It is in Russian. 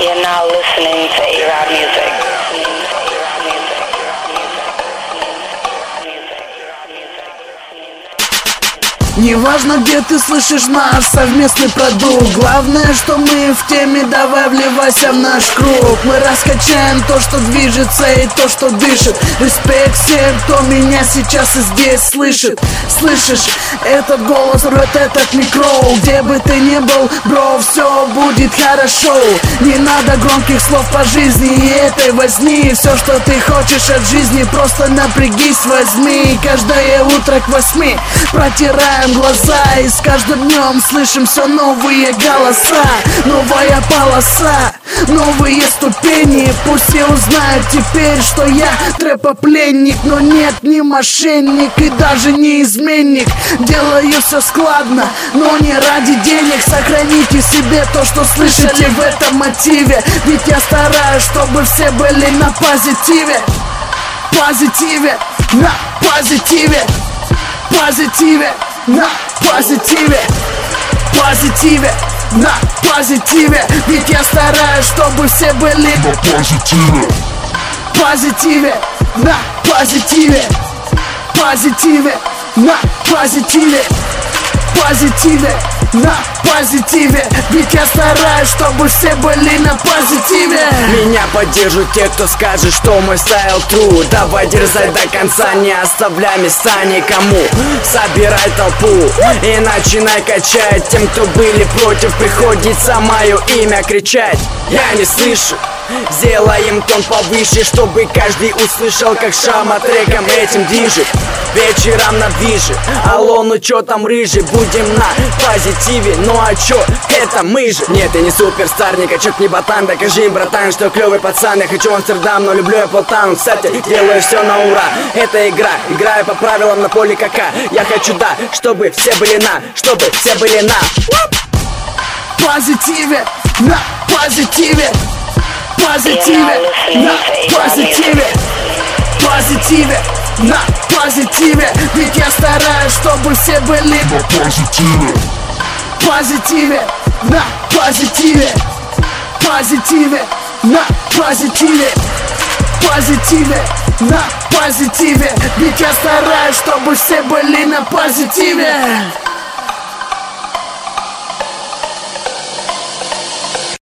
You're now listening to A-Rod Music. Неважно, где ты слышишь наш совместный продукт, главное, что мы в теме, давай вливайся в наш круг. Мы раскачаем то, что движется, и то, что дышит. Респект всем, кто меня сейчас и здесь слышит. Слышишь, этот голос рвет этот микро. Где бы ты ни был, бро, все будет хорошо. Не надо громких слов по жизни и этой возни. Все, что ты хочешь от жизни, просто напрягись, возьми. Каждое утро к 8 протираем глаза, и с каждым днем слышим все новые голоса. Новая полоса, новые ступени. Пусть все узнают теперь, что я трэпопленник. Но нет, не мошенник и даже не изменник. Делаю все складно, но не ради денег. Сохраните себе то, что слышали в этом мотиве. Ведь я стараюсь, чтобы все были на позитиве. Позитиве, на позитиве. Позитиве, на позитиве. Позитиве, на позитиве. Ведь я стараюсь, чтобы все были на позитиве. Позитиве, на позитиве. Позитиве, на позитиве. Позитиве, на позитиве. Ведь я стараюсь, чтобы все были на позитиве. Меня поддержат те, кто скажет, что мой стайл true. Давай дерзай до конца, не оставляй места никому. Собирай толпу и начинай качать. Тем, кто были против, приходится мое имя кричать. Я не слышу, сделаем тон повыше, чтобы каждый услышал, как Шама треком этим движет. Вечером на движе, алло, ну чё там рыжий? Будем на позитиве, ну а чё, это мы же. Нет, я не суперстар, не качок, не ботан. Докажи им, братан, что клёвый пацан. Я хочу Амстердам, но люблю я Полтаун. Кстати, делаю все на ура, это игра. Играю по правилам на поле кака. Я хочу, да, чтобы все были на, чтобы все были на позитиве, на позитиве. Позитиве, на позитиве. Позитиве, на позитиве. Ведь я стараюсь, чтобы все были на позитиве. Позитиве, на позитиве. Позитиве, на позитиве. Позитиве, на позитиве. Ведь я стараюсь, чтобы все были на позитиве.